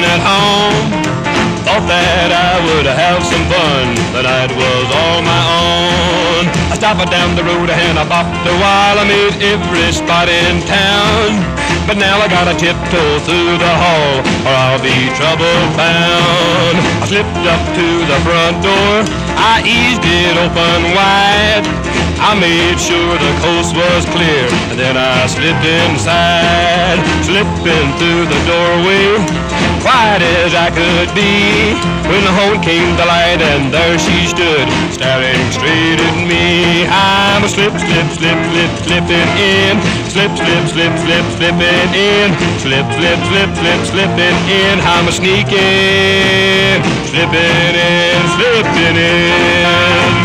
at home. Thought that I would have some fun. The night was all my own. I stopped down the road and I bopped a while. I made every spot in town. But now I gotta tiptoe through the hall or I'll be trouble bound. I slipped up to the front door. I eased it open wide. I made sure the coast was clear, and then I slipped inside. Slipping through the doorway, quiet as I could be, when the horn came to light and there she stood, staring straight at me. I'm a slip, slip, slip, slip, slipping in. Slip, slip, slip, slip, slipping in. Slip, slip, slip, slip, slipping in. I'm a sneaking, slipping in, slipping in.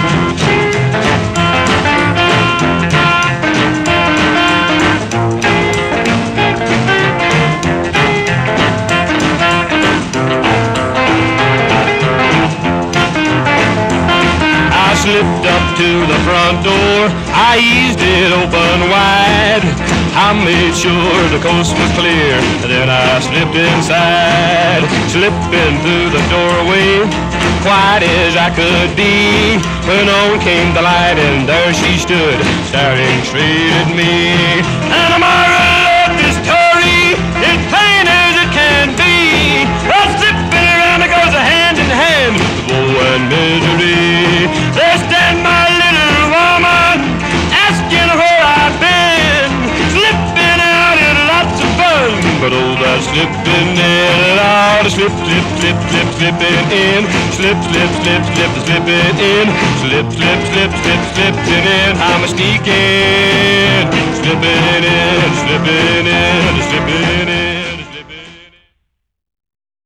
Slipped up to the front door, I eased it open wide. I made sure the coast was clear, then I slipped inside. Slipping through the doorway, quiet as I could be, when on came the light and there she stood, staring straight at me. And I'm of this story, it's plain as it can be. I'm slipping around, it goes hand in hand, woe and misery. There stand my little woman, asking where I've been. Slipping out in lots of fun, but oh, that slipping in, Lord, slip, slip, slip, slip, slipping in. Slip, slip, slip, slip, slipping in. Slip, slip, slip, slip, slipping in. I'm a sneaking, slipping in, slipping in, slipping in.